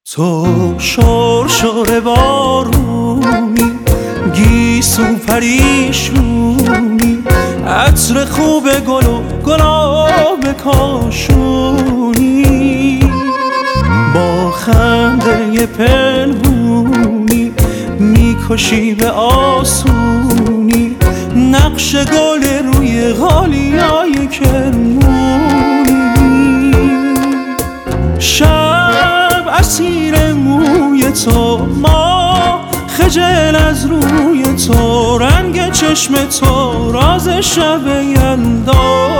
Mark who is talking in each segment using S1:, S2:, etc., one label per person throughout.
S1: تو شرشر بارونی، گیسو پریشونی، عطر خوب گل و گلاب کاشونی، با خنده پنهونی میکشی به آسونی، نقش گل روی غالیای کرمونی. شب اسیر موی تو، ما خجل از روی تو، رنگ چشم تو راز شب یلدا.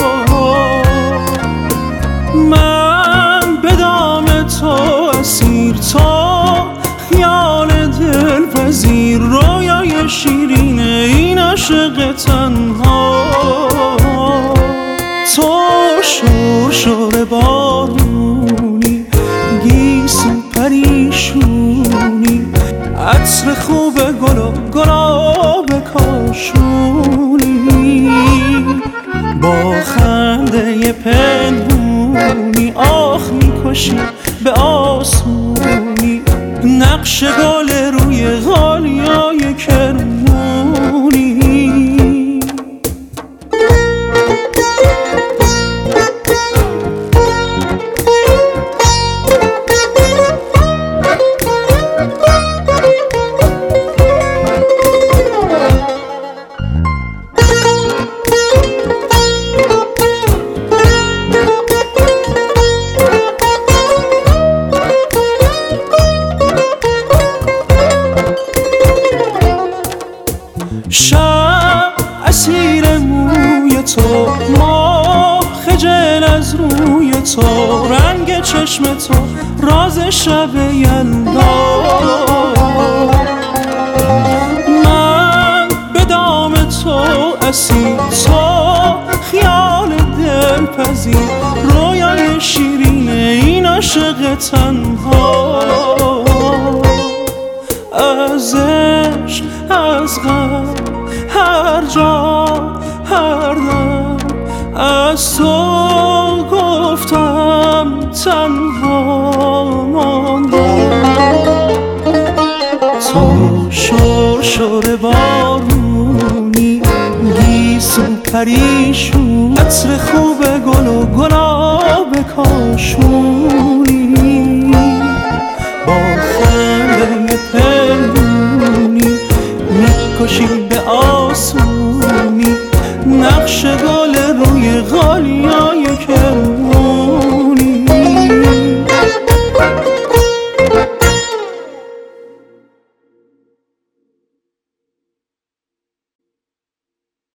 S1: من به دام تو اسیر، تو خیال دلپذیر، رویای شیرین این عاشق تنها. تو شرشر بارونی، گیسو پریشونی، عطر خوب گل و گلاب کاشونی، با خنده پنهونی آخ میکشی به آسونی، نقش گل روی غالیای کرمونی. شب اسیر موی تو، ما خجل از روی تو، رنگ چشم تو راز شب یلدا. من به دام تو اسیر، تو خیال دلپذیر، رویای شیرین این عاشق تنها. از عشق، از غم، هر جا، هر دم، از تو گفتم تنها ماندم. تو شرشر بارونی، گیسو پریشون، عطر خوب گل و گلاب کاشون،